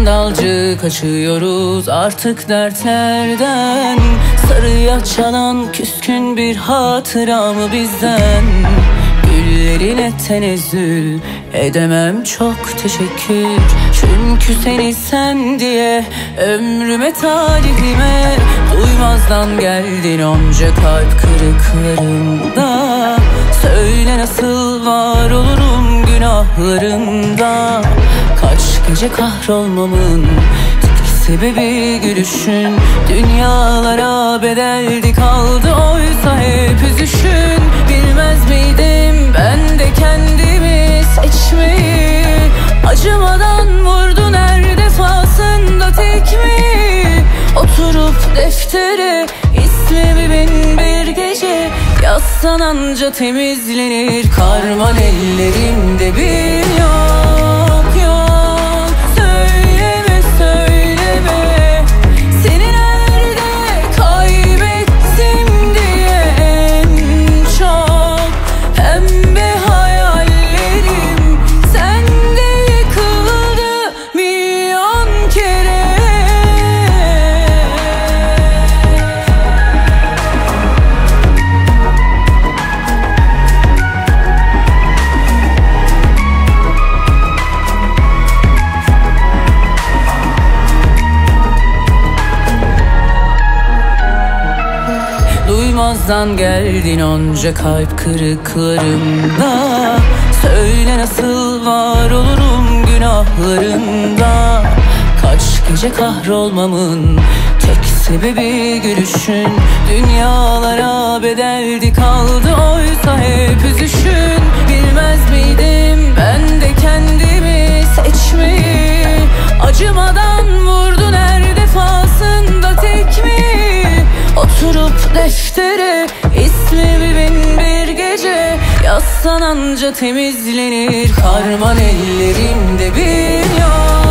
sandalcı kaçıyoruz artık dertlerden. Sarıya çalan küskün bir hatıra mı bizden? Güllerine tenezzül edemem çok teşekkür. Çünkü seni sen diye ömrüme talihime duymazdan geldin onca kalp kırıklarında. Söyle nasıl var olurum günahlarında? Kaç gece kahrolmamın tek sebebi gülüşün. Dünyalara bedeldi kaldı oysa hep üzüşün. Bilmez miydim ben de kendimi seçmeyi? Acımadan vurdun her defasında tekmeyi. Oturup deftere ismimi bin bir gece yazsan anca temizlenir. Karman ellerimde bir yok yok. Söyleme söyleme seni nerede kaybettim diye en çok. Pembe hayallerim sende yıkıldı milyon kere. Duymazdan geldin onca kalp kırıklarımda. Söyle nasıl var olurum günahlarında? Kaç gece kahrolmamın tek sebebi gülüşün. Dünyalara bedeldi kaldı oysa hep üzüşün. Bilmez miydim ben de kendimi seçmeyi? Acımadan vurdun her defasında tekmeyi. Oturup deftere ismimi bin bir gece yazsan anca temizlenir. Karman ellerimde bir yok.